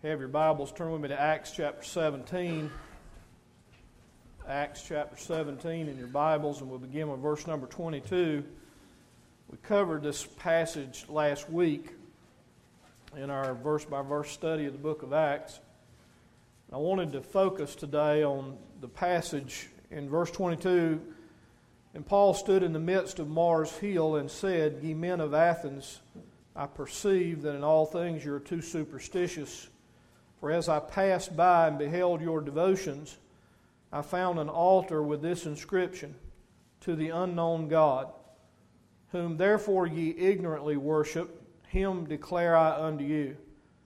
Have your Bibles, turn with me to Acts chapter 17. Acts chapter 17 in your Bibles, and we'll begin with verse number 22. We covered this passage last week in our verse-by-verse study of the book of Acts. I wanted to focus today on the passage in verse 22. And Paul stood in the midst of Mars Hill and said, Ye men of Athens, I perceive that in all things you are too superstitious. For as I passed by and beheld your devotions, I found an altar with this inscription, To the unknown God, whom therefore ye ignorantly worship, him declare I unto you.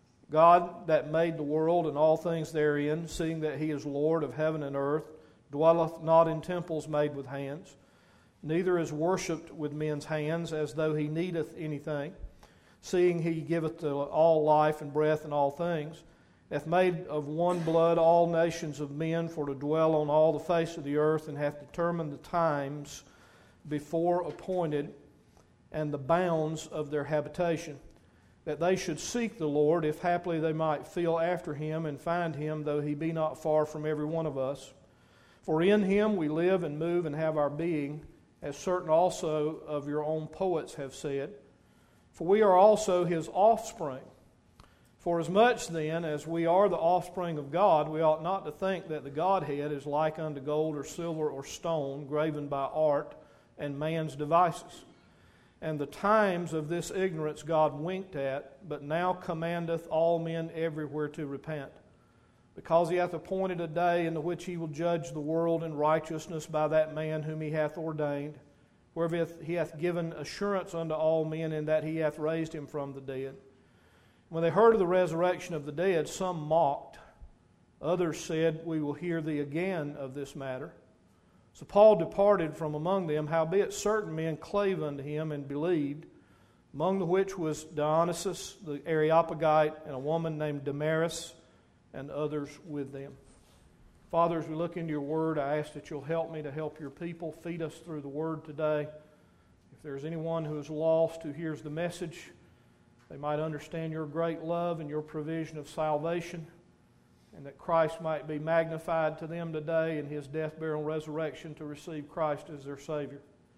God that made the world and all things therein, seeing that he is Lord of heaven and earth, dwelleth not in temples made with hands, neither is worshipped with men's hands, as though he needeth anything, seeing he giveth to all life and breath and all things, hath made of one blood all nations of men for to dwell on all the face of the earth, and hath determined the times before appointed and the bounds of their habitation, that they should seek the Lord, if haply they might feel after him and find him, though he be not far from every one of us. For in him we live and move and have our being, as certain also of your own poets have said. For we are also his offspring. For as much then as we are the offspring of God, we ought not to think that the Godhead is like unto gold or silver or stone, graven by art and man's devices. And the times of this ignorance God winked at, but now commandeth all men everywhere to repent. Because he hath appointed a day in the which he will judge the world in righteousness by that man whom he hath ordained, wherewith he hath given assurance unto all men, in that he hath raised him from the dead. When they heard of the resurrection of the dead, some mocked. Others said, We will hear thee again of this matter. So Paul departed from among them, howbeit certain men clave unto him and believed, among the which was Dionysius the Areopagite, and a woman named Damaris, and others with them. Father, as we look into your word, I ask that you'll help me to help your people. Feed us through the word today. If there's anyone who is lost who hears the message, they might understand your great love and your provision of salvation, and that Christ might be magnified to them today in his death, burial, and resurrection to receive Christ as their Savior.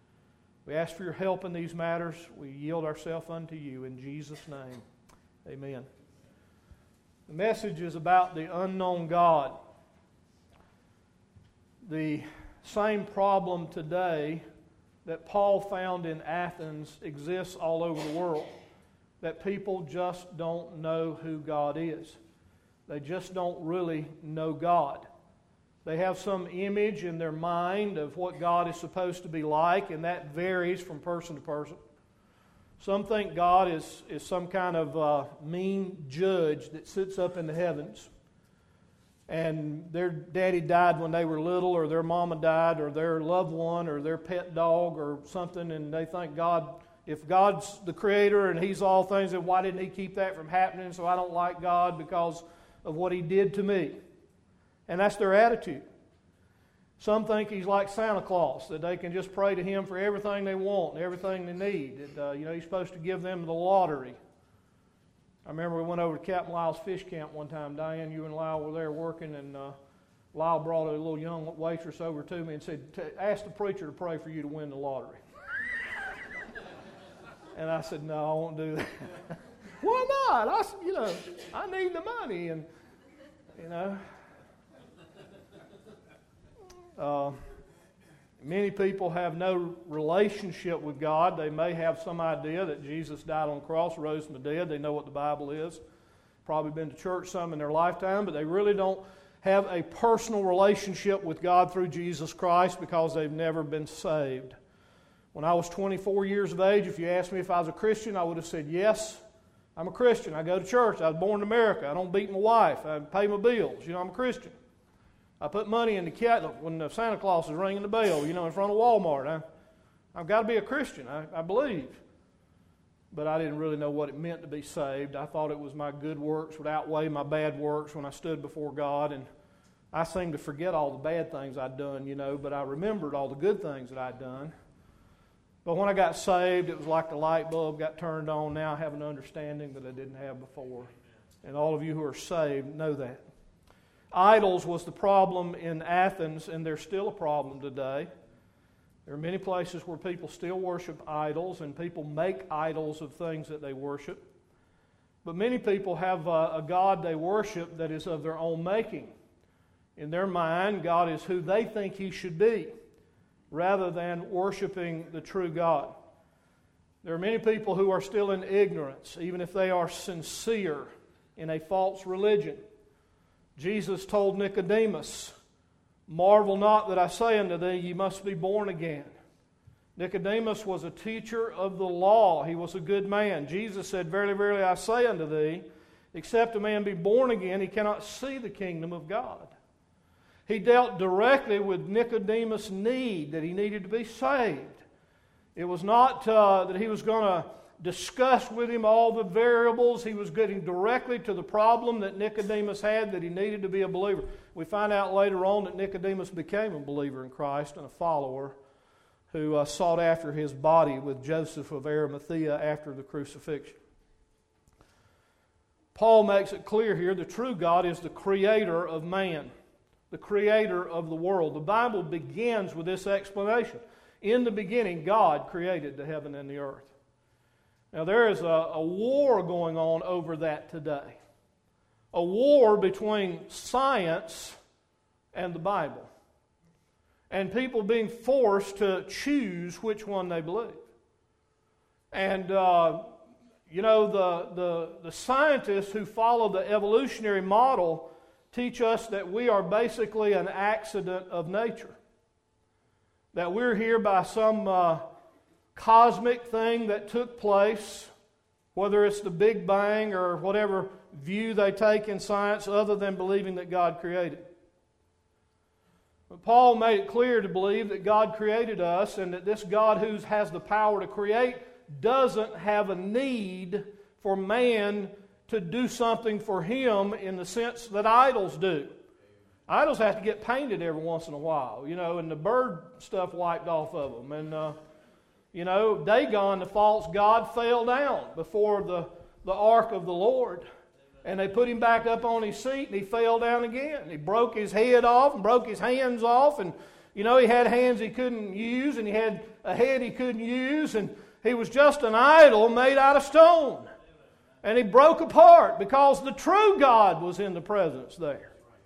We ask for your help in these matters. We yield ourselves unto you in Jesus' name. Amen. The message is about the unknown God. The same problem today that Paul found in Athens exists all over the world. That people just don't know who God is. They just don't really know God. They have some image in their mind of what God is supposed to be like, and that varies from person to person. Some think God is some kind of mean judge that sits up in the heavens, and their daddy died when they were little, or their mama died, or their loved one, or their pet dog, or something, and they think God, if God's the creator and he's all things, then why didn't he keep that from happening? So I don't like God because of what he did to me. And that's their attitude. Some think he's like Santa Claus, that they can just pray to him for everything they want and everything they need. He's supposed to give them the lottery. I remember we went over to Captain Lyle's fish camp one time. Diane, you and Lyle were there working, and Lyle brought a little young waitress over to me and said, ask the preacher to pray for you to win the lottery. And I said, no, I won't do that. Why not? I need the money. And, many people have no relationship with God. They may have some idea that Jesus died on the cross, rose from the dead. They know what the Bible is. Probably been to church some in their lifetime, but they really don't have a personal relationship with God through Jesus Christ because they've never been saved. When I was 24 years of age, if you asked me if I was a Christian, I would have said, yes, I'm a Christian. I go to church. I was born in America. I don't beat my wife. I pay my bills. I'm a Christian. I put money in the cat when Santa Claus is ringing the bell, in front of Walmart. I've got to be a Christian, I believe. But I didn't really know what it meant to be saved. I thought it was my good works would outweigh my bad works when I stood before God. And I seemed to forget all the bad things I'd done, but I remembered all the good things that I'd done. But when I got saved, it was like the light bulb got turned on. Now I have an understanding that I didn't have before. And all of you who are saved know that. Idols was the problem in Athens, and they're still a problem today. There are many places where people still worship idols, and people make idols of things that they worship. But many people have a God they worship that is of their own making. In their mind, God is who they think He should be, rather than worshiping the true God. There are many people who are still in ignorance, even if they are sincere in a false religion. Jesus told Nicodemus, "Marvel not that I say unto thee, ye must be born again." Nicodemus was a teacher of the law. He was a good man. Jesus said, "Verily, verily, I say unto thee, except a man be born again, he cannot see the kingdom of God." He dealt directly with Nicodemus' need, that he needed to be saved. It was not that he was going to discuss with him all the variables. He was getting directly to the problem that Nicodemus had, that he needed to be a believer. We find out later on that Nicodemus became a believer in Christ and a follower who sought after his body with Joseph of Arimathea after the crucifixion. Paul makes it clear here the true God is the creator of man, the creator of the world. The Bible begins with this explanation. In the beginning, God created the heaven and the earth. Now, there is a war going on over that today. A war between science and the Bible. And people being forced to choose which one they believe. And, the scientists who follow the evolutionary model teach us that we are basically an accident of nature. That we're here by some cosmic thing that took place, whether it's the Big Bang or whatever view they take in science other than believing that God created. But Paul made it clear to believe that God created us and that this God who has the power to create doesn't have a need for man to do something for him in the sense that idols do. Idols have to get painted every once in a while, and the bird stuff wiped off of them. And, Dagon, the false god, fell down before the ark of the Lord. And they put him back up on his seat, and he fell down again. He broke his head off and broke his hands off. And, he had hands he couldn't use, and he had a head he couldn't use. And he was just an idol made out of stone. And he broke apart because the true God was in the presence there.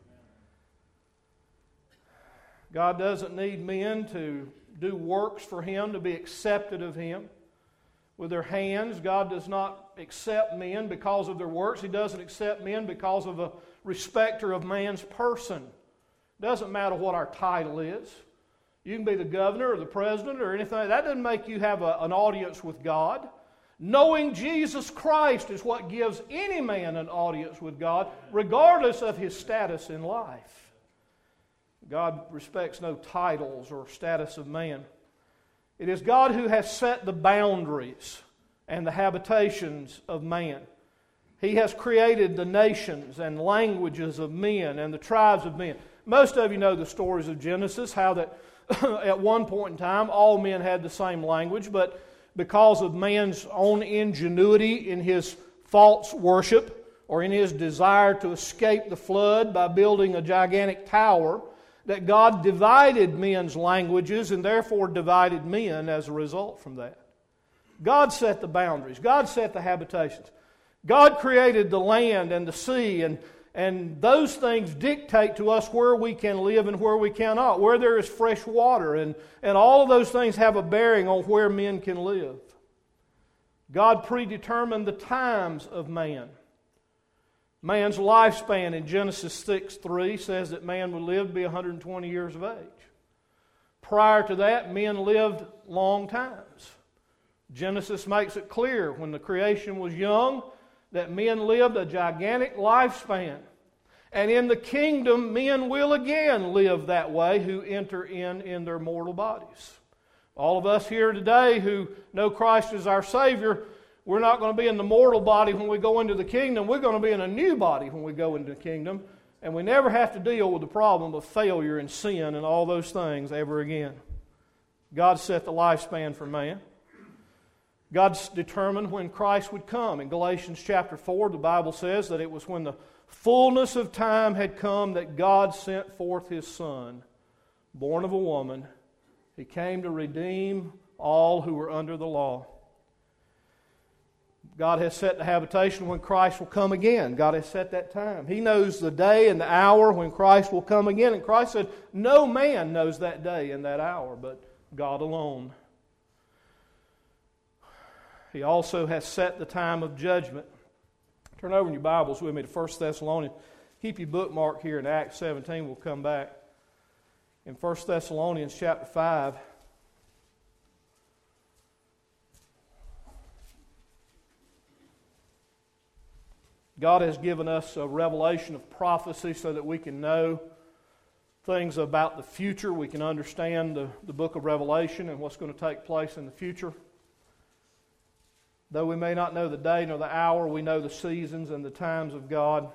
God doesn't need men to do works for Him, to be accepted of Him with their hands. God does not accept men because of their works. He doesn't accept men because of a respecter of man's person. It doesn't matter what our title is. You can be the governor or the president or anything. That doesn't make you have an audience with God. Knowing Jesus Christ is what gives any man an audience with God, regardless of his status in life. God respects no titles or status of man. It is God who has set the boundaries and the habitations of man. He has created the nations and languages of men and the tribes of men. Most of you know the stories of Genesis, how that at one point in time all men had the same language, but because of man's own ingenuity in his false worship or in his desire to escape the flood by building a gigantic tower, that God divided men's languages and therefore divided men as a result from that. God set the boundaries. God set the habitations. God created the land and the sea, and those things dictate to us where we can live and where we cannot, where there is fresh water, and all of those things have a bearing on where men can live. God predetermined the times of man. Man's lifespan in Genesis 6:3 says that man would live to be 120 years of age. Prior to that, men lived long times. Genesis makes it clear when the creation was young that men lived a gigantic lifespan. And in the kingdom, men will again live that way who enter in their mortal bodies. All of us here today who know Christ as our Savior, we're not going to be in the mortal body when we go into the kingdom. We're going to be in a new body when we go into the kingdom. And we never have to deal with the problem of failure and sin and all those things ever again. God set the lifespan for man. God's determined when Christ would come. In Galatians chapter 4, the Bible says that it was when the fullness of time had come that God sent forth His Son, born of a woman. He came to redeem all who were under the law. God has set the habitation when Christ will come again. God has set that time. He knows the day and the hour when Christ will come again. And Christ said, no man knows that day and that hour, but God alone. He also has set the time of judgment. Turn over in your Bibles with me to 1 Thessalonians. Keep your bookmark here in Acts 17. We'll come back. In 1 Thessalonians chapter 5. God has given us a revelation of prophecy so that we can know things about the future. We can understand the book of Revelation and what's going to take place in the future. Though we may not know the day nor the hour, we know the seasons and the times of God.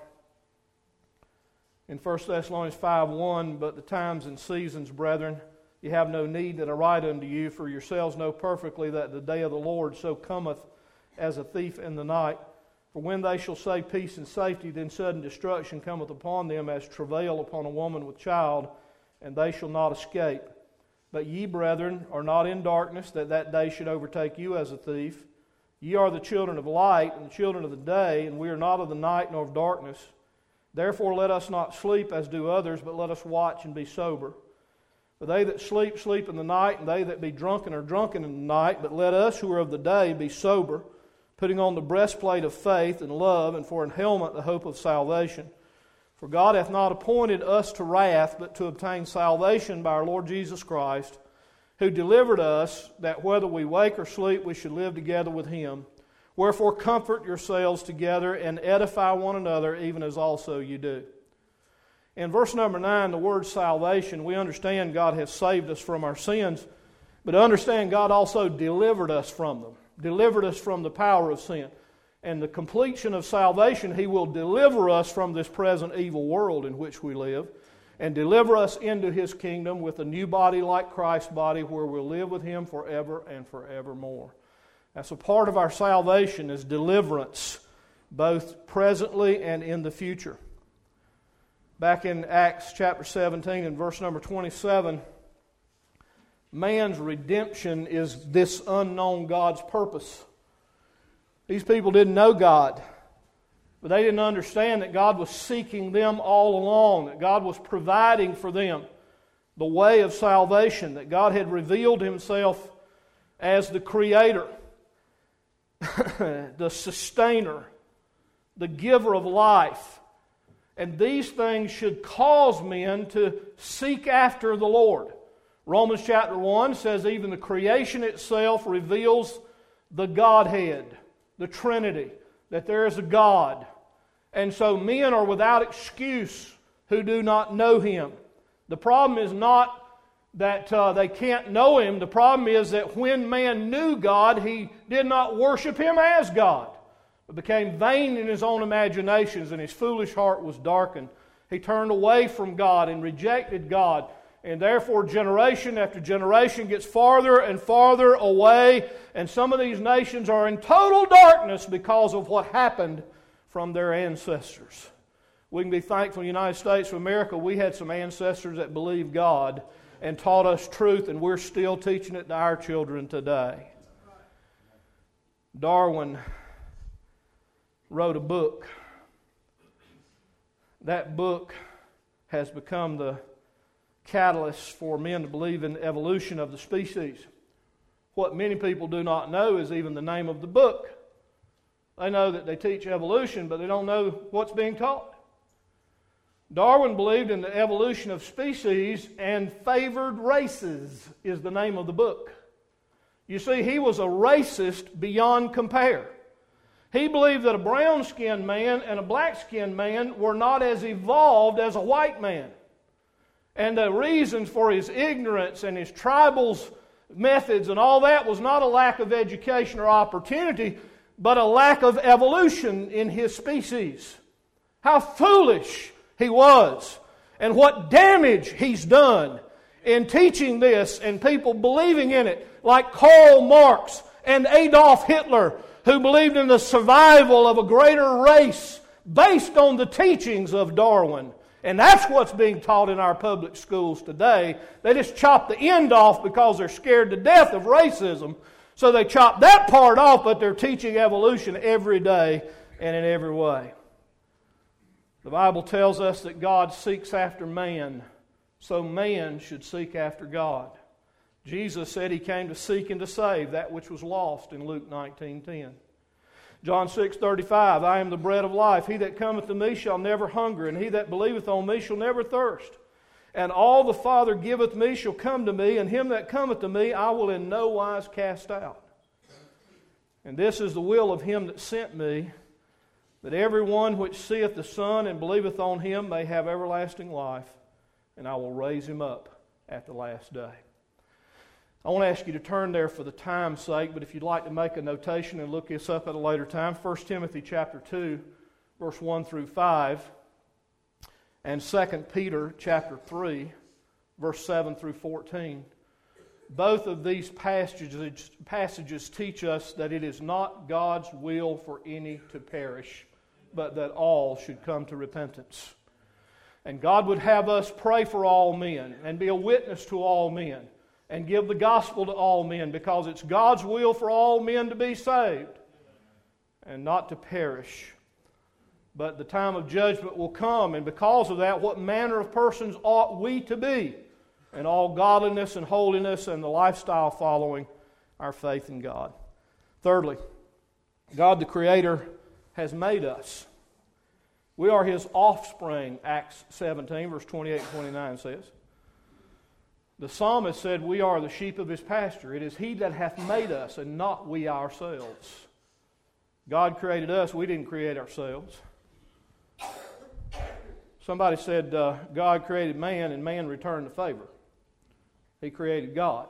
In 1 Thessalonians 5:1, but the times and seasons, brethren, ye have no need that I write unto you, for yourselves know perfectly that the day of the Lord so cometh as a thief in the night. For when they shall say peace and safety, then sudden destruction cometh upon them as travail upon a woman with child, and they shall not escape. But ye, brethren, are not in darkness, that that day should overtake you as a thief. Ye are the children of light and the children of the day, and we are not of the night nor of darkness. Therefore let us not sleep as do others, but let us watch and be sober. For they that sleep, sleep in the night, and they that be drunken are drunken in the night. But let us who are of the day be sober, putting on the breastplate of faith and love, and for an helmet the hope of salvation. For God hath not appointed us to wrath, but to obtain salvation by our Lord Jesus Christ, who delivered us, that whether we wake or sleep, we should live together with Him. Wherefore comfort yourselves together and edify one another, even as also you do. In verse number 9, the word salvation, we understand God has saved us from our sins, but understand God also delivered us from them. Delivered us from the power of sin. And the completion of salvation, He will deliver us from this present evil world in which we live, and deliver us into His kingdom with a new body like Christ's body, where we'll live with Him forever and forevermore. That's a part of our salvation, is deliverance, both presently and in the future. Back in Acts chapter 17 and verse number 27, man's redemption is this unknown God's purpose. These people didn't know God, but they didn't understand that God was seeking them all along, that God was providing for them the way of salvation, that God had revealed Himself as the Creator, the Sustainer, the Giver of life. And these things should cause men to seek after the Lord. Romans chapter 1 says even the creation itself reveals the Godhead, the Trinity, that there is a God. And so men are without excuse who do not know Him. The problem is not that they can't know Him. The problem is that when man knew God, he did not worship Him as God, but became vain in his own imaginations, and his foolish heart was darkened. He turned away from God and rejected God. And therefore, generation after generation gets farther and farther away, and some of these nations are in total darkness because of what happened from their ancestors. We can be thankful in the United States of America we had some ancestors that believed God and taught us truth, and we're still teaching it to our children today. Darwin wrote a book. That book has become the catalyst for men to believe in the evolution of the species. What many people do not know is even the name of the book. They know that they teach evolution, but they don't know what's being taught. Darwin believed in the evolution of species, and Favored Races is the name of the book. You see, he was a racist beyond compare. He believed that a brown-skinned man and a black-skinned man were not as evolved as a white man. And the reasons for his ignorance and his tribal methods and all that was not a lack of education or opportunity, but a lack of evolution in his species. How foolish he was, and what damage he's done in teaching this and people believing in it, like Karl Marx and Adolf Hitler, who believed in the survival of a greater race based on the teachings of Darwin. And that's what's being taught in our public schools today. They just chop the end off because they're scared to death of racism. So they chop that part off, but they're teaching evolution every day and in every way. The Bible tells us that God seeks after man, so man should seek after God. Jesus said He came to seek and to save that which was lost in Luke 19:10. John 6:35, I am the bread of life. He that cometh to me shall never hunger, and he that believeth on me shall never thirst. And all the Father giveth me shall come to me, and him that cometh to me I will in no wise cast out. And this is the will of him that sent me, that every one which seeth the Son and believeth on him may have everlasting life, and I will raise him up at the last day. I want to ask you to turn there for the time's sake, but if you'd like to make a notation and look this up at a later time, 1 Timothy chapter 2, verse 1 through 5, and 2 Peter chapter 3, verse 7 through 14. Both of these passages teach us that it is not God's will for any to perish, but that all should come to repentance. And God would have us pray for all men and be a witness to all men and give the gospel to all men, because it's God's will for all men to be saved and not to perish. But the time of judgment will come, and because of that, what manner of persons ought we to be in all godliness and holiness and the lifestyle following our faith in God? Thirdly, God the Creator has made us. We are His offspring, Acts 17, verse 28 and 29 says. The psalmist said, we are the sheep of His pasture. It is He that hath made us, and not we ourselves. God created us, we didn't create ourselves. Somebody said God created man and man returned the favor. He created God.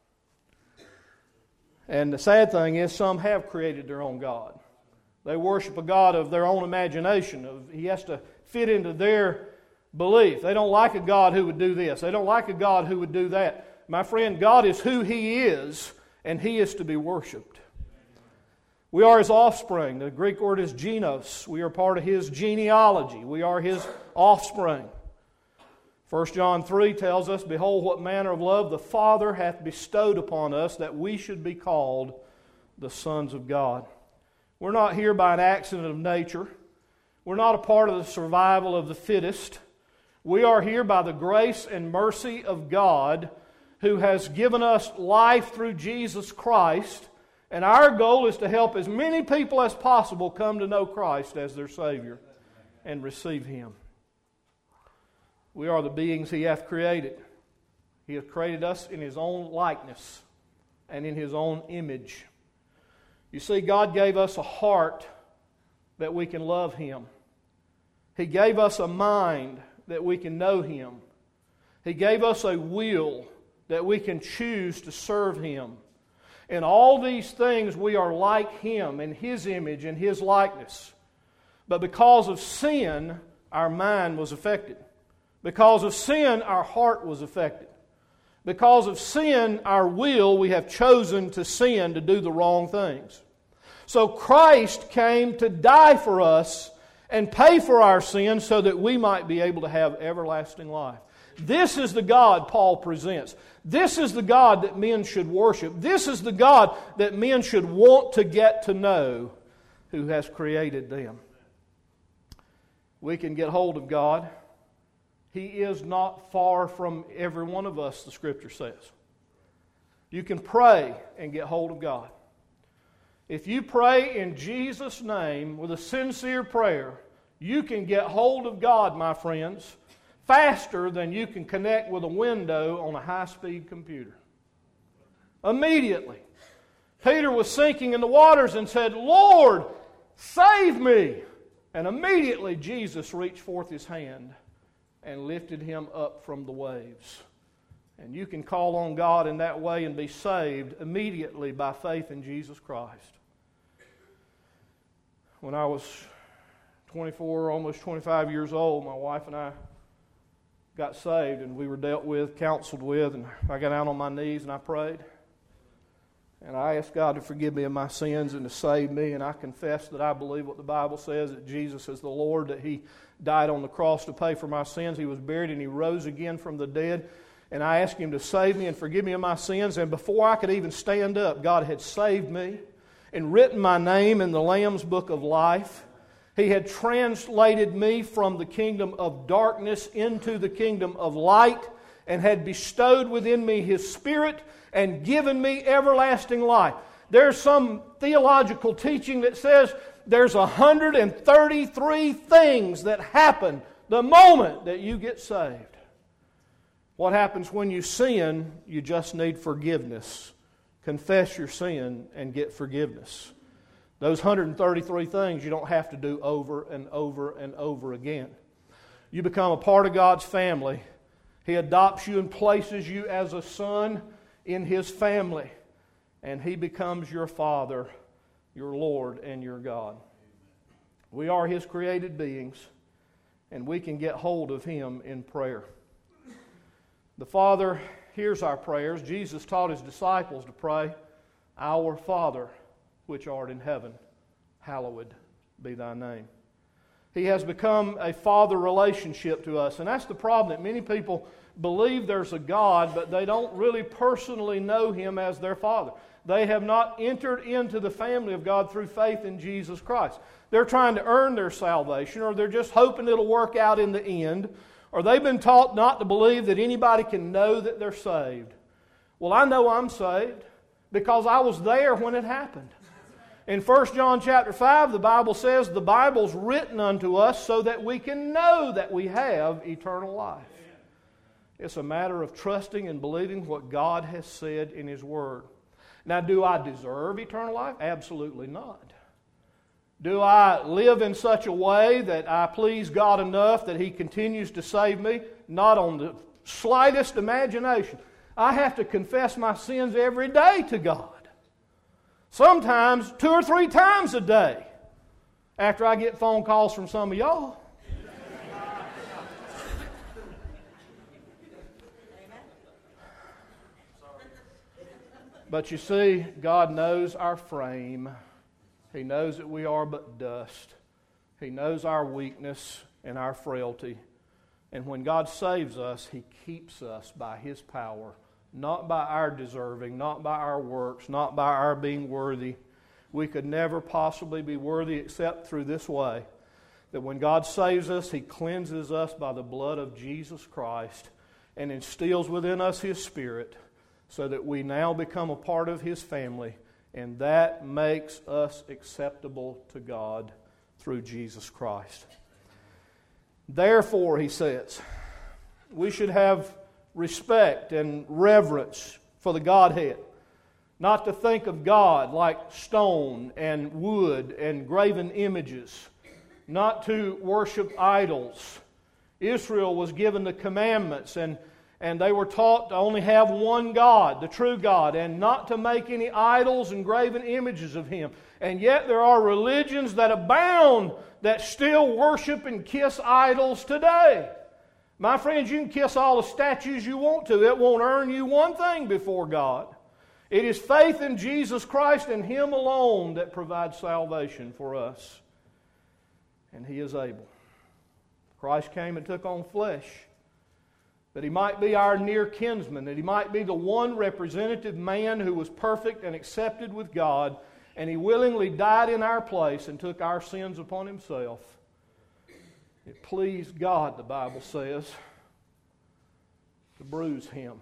And the sad thing is some have created their own God. They worship a God of their own imagination. He has to fit into their belief. They don't like a God who would do this. They don't like a God who would do that. My friend, God is who He is, and He is to be worshipped. We are His offspring. The Greek word is genos. We are part of His genealogy. We are His offspring. 1 John 3 tells us, behold, what manner of love the Father hath bestowed upon us, that we should be called the sons of God. We're not here by an accident of nature. We're not a part of the survival of the fittest. We are here by the grace and mercy of God, who has given us life through Jesus Christ. And our goal is to help as many people as possible come to know Christ as their Savior and receive Him. We are the beings He hath created. He hath created us in His own likeness and in His own image. You see, God gave us a heart that we can love Him. He gave us a mind that we can know Him. He gave us a will that we can choose to serve Him. In all these things we are like Him in His image and His likeness. But because of sin, our mind was affected. Because of sin, our heart was affected. Because of sin, our will, we have chosen to sin, to do the wrong things. So Christ came to die for us and pay for our sins so that we might be able to have everlasting life. This is the God Paul presents. This is the God that men should worship. This is the God that men should want to get to know, who has created them. We can get hold of God. He is not far from every one of us, the Scripture says. You can pray and get hold of God. If you pray in Jesus' name with a sincere prayer, you can get hold of God, my friends, faster than you can connect with a window on a high-speed computer. Immediately. Peter was sinking in the waters and said, Lord, save me! And immediately Jesus reached forth His hand and lifted him up from the waves. And you can call on God in that way and be saved immediately by faith in Jesus Christ. When I was 24, almost 25 years old, my wife and I got saved, and we were dealt with, counseled with, and I got out on my knees and I prayed. And I ask God to forgive me of my sins and to save me. And I confess that I believe what the Bible says, that Jesus is the Lord, that He died on the cross to pay for my sins. He was buried and He rose again from the dead. And I ask Him to save me and forgive me of my sins. And before I could even stand up, God had saved me and written my name in the Lamb's Book of Life. He had translated me from the kingdom of darkness into the kingdom of light and had bestowed within me His Spirit and given me everlasting life. There's some theological teaching that says there's 133 things that happen the moment that you get saved. What happens when you sin? You just need forgiveness. Confess your sin and get forgiveness. Those 133 things you don't have to do over and over and over again. You become a part of God's family. He adopts you and places you as a son in His family. And He becomes your Father, your Lord, and your God. We are His created beings, and we can get hold of Him in prayer. The Father hears our prayers. Jesus taught His disciples to pray, "Our Father, which art in heaven, hallowed be Thy name." He has become a father relationship to us. And that's the problem, that many people believe there's a God, but they don't really personally know Him as their Father. They have not entered into the family of God through faith in Jesus Christ. They're trying to earn their salvation, or they're just hoping it'll work out in the end, or they've been taught not to believe that anybody can know that they're saved. Well, I know I'm saved because I was there when it happened. In 1 John chapter 5, the Bible says the Bible's written unto us so that we can know that we have eternal life. It's a matter of trusting and believing what God has said in His Word. Now, do I deserve eternal life? Absolutely not. Do I live in such a way that I please God enough that He continues to save me? Not on the slightest imagination. I have to confess my sins every day to God. Sometimes 2 or 3 times a day after I get phone calls from some of y'all. But you see, God knows our frame. He knows that we are but dust. He knows our weakness and our frailty. And when God saves us, He keeps us by His power. Not by our deserving, not by our works, not by our being worthy. We could never possibly be worthy except through this way. That when God saves us, He cleanses us by the blood of Jesus Christ and instills within us His Spirit so that we now become a part of His family, and that makes us acceptable to God through Jesus Christ. Therefore, he says, we should have respect and reverence for the Godhead. Not to think of God like stone and wood and graven images. Not to worship idols. Israel was given the commandments, and they were taught to only have one God, the true God, and not to make any idols and graven images of Him. And yet there are religions that abound that still worship and kiss idols today. My friends, you can kiss all the statues you want to. It won't earn you one thing before God. It is faith in Jesus Christ and Him alone that provides salvation for us. And He is able. Christ came and took on flesh, that He might be our near kinsman, that He might be the one representative man who was perfect and accepted with God, and He willingly died in our place and took our sins upon Himself. It pleased God, the Bible says, to bruise Him,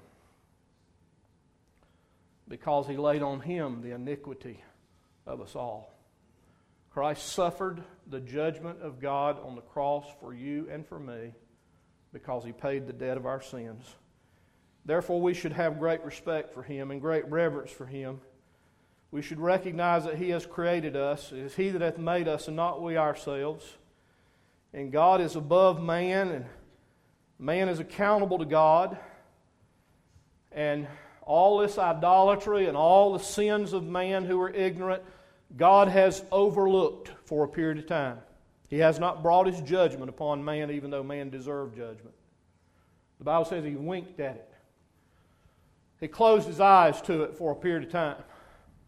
because He laid on Him the iniquity of us all. Christ suffered the judgment of God on the cross for you and for me, because He paid the debt of our sins. Therefore, we should have great respect for Him and great reverence for Him. We should recognize that He has created us. It is He that hath made us, and not we ourselves. And God is above man, and man is accountable to God. And all this idolatry and all the sins of man who are ignorant, God has overlooked for a period of time. He has not brought His judgment upon man, even though man deserved judgment. The Bible says He winked at it. He closed His eyes to it for a period of time.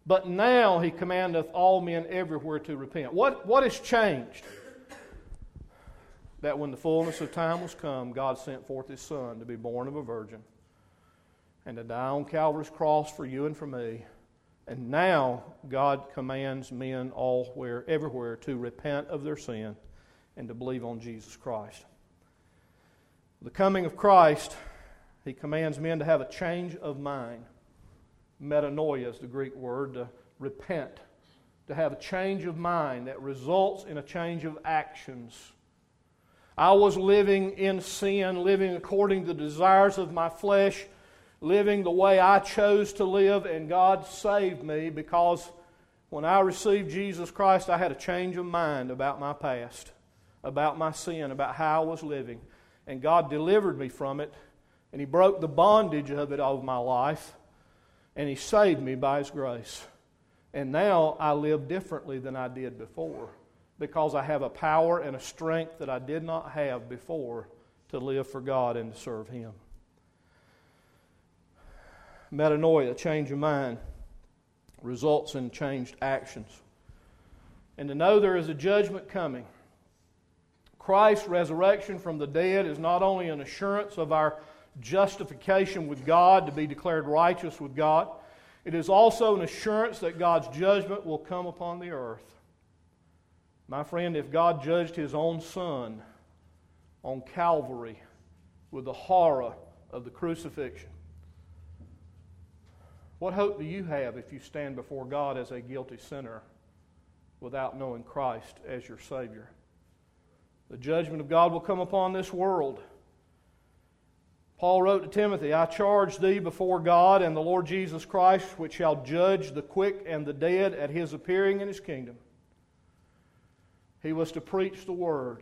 But now He commandeth all men everywhere to repent. What has changed? That when the fullness of time was come, God sent forth His Son to be born of a virgin and to die on Calvary's cross for you and for me. And now God commands men everywhere to repent of their sin and to believe on Jesus Christ. The coming of Christ, He commands men to have a change of mind. Metanoia is the Greek word, to repent, to have a change of mind that results in a change of actions. I was living in sin, living according to the desires of my flesh, living the way I chose to live, and God saved me because when I received Jesus Christ, I had a change of mind about my past, about my sin, about how I was living. And God delivered me from it, and He broke the bondage of it over my life, and He saved me by His grace. And now I live differently than I did before, because I have a power and a strength that I did not have before to live for God and to serve Him. Metanoia, change of mind, results in changed actions. And to know there is a judgment coming. Christ's resurrection from the dead is not only an assurance of our justification with God, to be declared righteous with God, it is also an assurance that God's judgment will come upon the earth. My friend, if God judged His own Son on Calvary with the horror of the crucifixion, what hope do you have if you stand before God as a guilty sinner without knowing Christ as your Savior? The judgment of God will come upon this world. Paul wrote to Timothy, I charge thee before God and the Lord Jesus Christ, which shall judge the quick and the dead at His appearing in His kingdom. He was to preach the Word.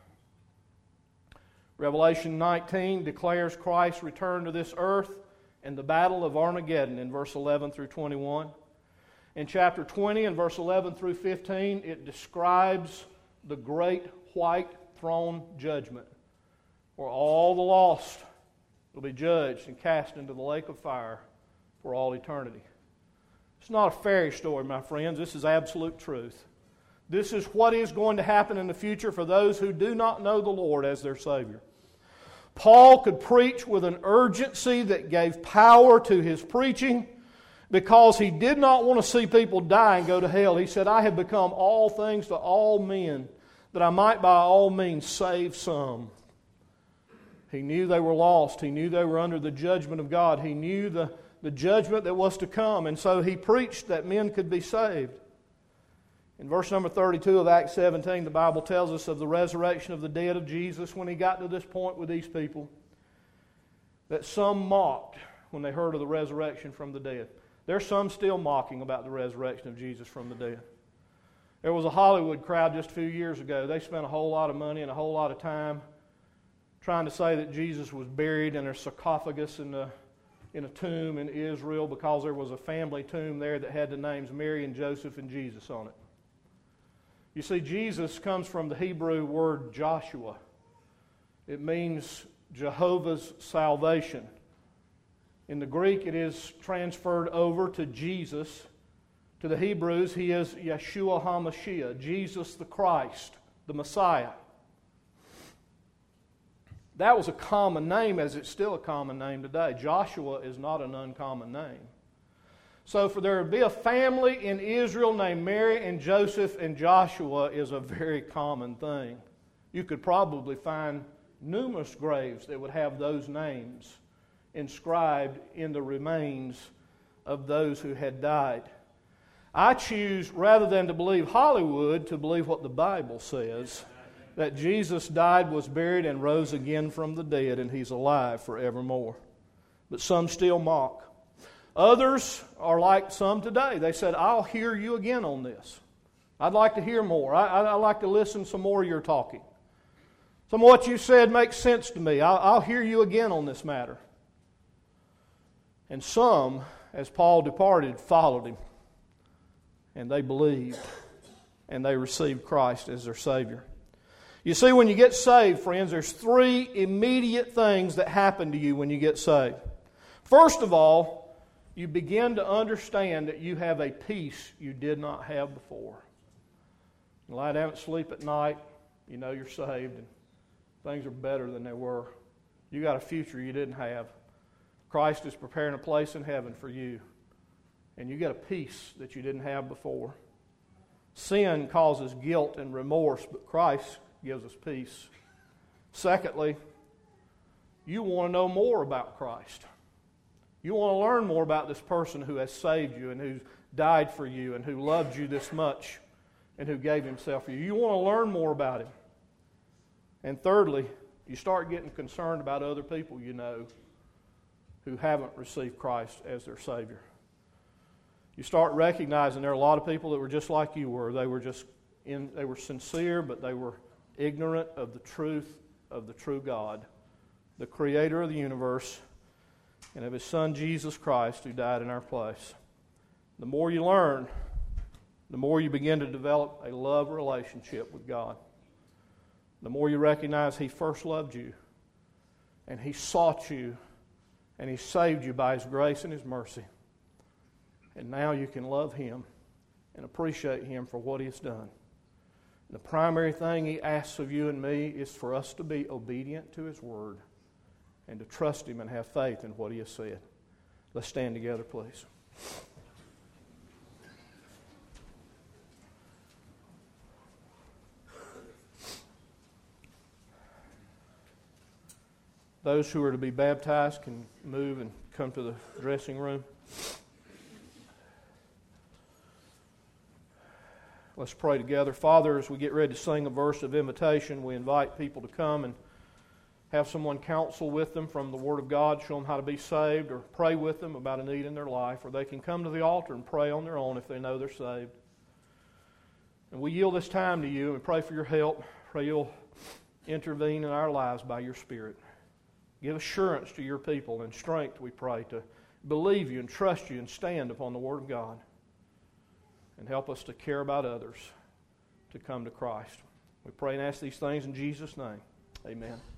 Revelation 19 declares Christ's return to this earth and the battle of Armageddon in verse 11 through 21. In chapter 20 and verse 11 through 15, it describes the great white throne judgment, where all the lost will be judged and cast into the lake of fire for all eternity. It's not a fairy story, my friends. This is absolute truth. This is what is going to happen in the future for those who do not know the Lord as their Savior. Paul could preach with an urgency that gave power to his preaching because he did not want to see people die and go to hell. He said, I have become all things to all men, that I might by all means save some. He knew they were lost. He knew they were under the judgment of God. He knew the judgment that was to come. And so he preached that men could be saved. In verse number 32 of Acts 17, the Bible tells us of the resurrection of the dead of Jesus when He got to this point with these people, that some mocked when they heard of the resurrection from the dead. There's some still mocking about the resurrection of Jesus from the dead. There was a Hollywood crowd just a few years ago. They spent a whole lot of money and a whole lot of time trying to say that Jesus was buried in a sarcophagus in a tomb in Israel because there was a family tomb there that had the names Mary and Joseph and Jesus on it. You see, Jesus comes from the Hebrew word Joshua. It means Jehovah's salvation. In the Greek, it is transferred over to Jesus. To the Hebrews, He is Yeshua HaMashiach, Jesus the Christ, the Messiah. That was a common name, as it's still a common name today. Joshua is not an uncommon name. So for there to be a family in Israel named Mary and Joseph and Joshua is a very common thing. You could probably find numerous graves that would have those names inscribed in the remains of those who had died. I choose, rather than to believe Hollywood, to believe what the Bible says, that Jesus died, was buried, and rose again from the dead, and He's alive forevermore. But some still mock. Others are like some today. They said, I'll hear you again on this. I'd like to hear more. I'd like to listen some more of your talking. Some of what you said makes sense to me. I'll hear you again on this matter. And some, as Paul departed, followed him. And they believed. And they received Christ as their Savior. You see, when you get saved, friends, there's three immediate things that happen to you when you get saved. First of all, you begin to understand that you have a peace you did not have before. You lie down and sleep at night, you know you're saved, and things are better than they were. You got a future you didn't have. Christ is preparing a place in heaven for you, and you get a peace that you didn't have before. Sin causes guilt and remorse, but Christ gives us peace. Secondly, you want to know more about Christ. You want to learn more about this person who has saved you and who died for you and who loved you this much and who gave himself for you. You want to learn more about him. And thirdly, you start getting concerned about other people you know who haven't received Christ as their Savior. You start recognizing there are a lot of people that were just like you were. They were sincere, but they were ignorant of the truth of the true God, the Creator of the universe, and of His Son Jesus Christ who died in our place. The more you learn, the more you begin to develop a love relationship with God. The more you recognize He first loved you, and He sought you, and He saved you by His grace and His mercy. And now you can love Him and appreciate Him for what He has done. The primary thing He asks of you and me is for us to be obedient to His Word and to trust Him and have faith in what He has said. Let's stand together, please. Those who are to be baptized can move and come to the dressing room. Let's pray together. Father, as we get ready to sing a verse of invitation, we invite people to come and have someone counsel with them from the Word of God, show them how to be saved, or pray with them about a need in their life, or they can come to the altar and pray on their own if they know they're saved. And we yield this time to You and pray for Your help. Pray You'll intervene in our lives by Your Spirit. Give assurance to Your people and strength, we pray, to believe You and trust You and stand upon the Word of God. And help us to care about others to come to Christ. We pray and ask these things in Jesus' name. Amen.